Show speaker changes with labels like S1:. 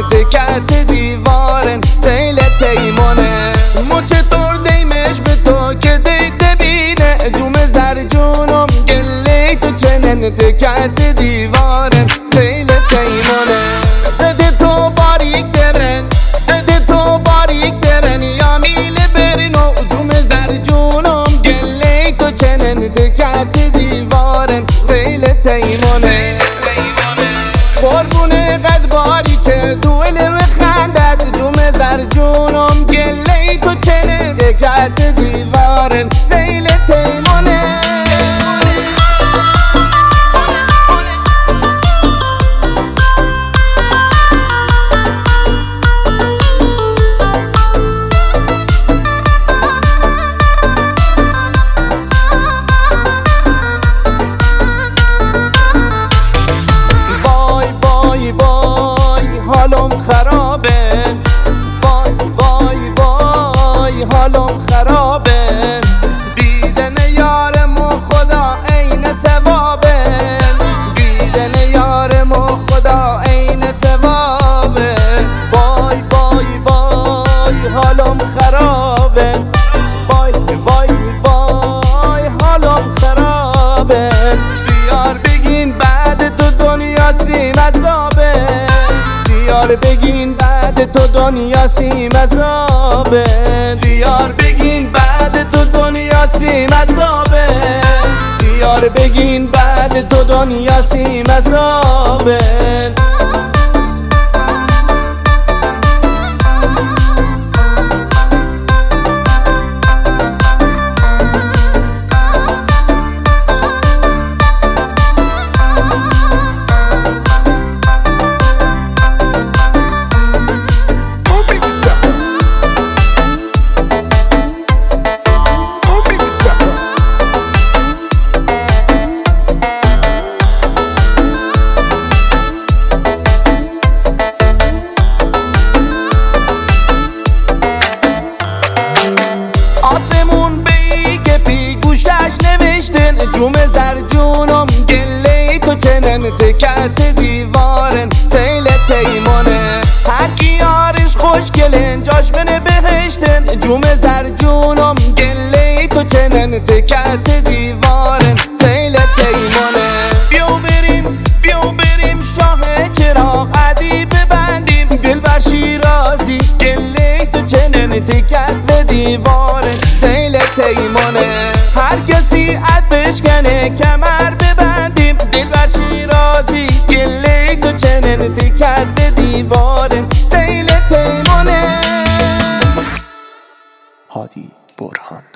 S1: تکت دیوارن سیل تیمونه مو چطور دیمش به تو که دید بینه جوم زر جونم گله تو چنن تکت دیوارن سیل تیمونه بده تو باریک درن بده تو باریک درن یا میل برن و جوم زر جونم گله تو چنن تکت دیوارن سیل تیمونه قربونه قد باری که دوله و خندت جوم زر جونم گله تو چنن تکت دیوارن سیل تیمونه حالم خرابه وای وای وای حالم خرابه دیدن یارمو خدا عین ثوابه دیدن یارمو خدا عین ثوابه وای وای وای حالم خرابه وای وای وای حالم خرابه سیار بگین بعد تو دنیا سیم عذابه دیار بگین بعد تو دنیا سیم عذابه دیار بگین بعد تو دنیا سیم عذابه دیار بگین بعد تو دنیا سیم عذابه جوم زر جونم گله تو چنن تکت دیوارن سیل تیمونه هر کی یارش خوشگلن جاش بنه بهشتن جوم زر جونم گله تو چنن تکت دیوارن سیل تیمونه بیو بریم شاه چراغ عدی ببندیم دل بر شیرازی گله تو چنن تکت دیوارن سیل تیمونه هر کسی اد بشکنه کمر ببندیم دل بر شیرازی گله تو چنن تکت به دیوارن سیل تیمونه.
S2: هادی برهان.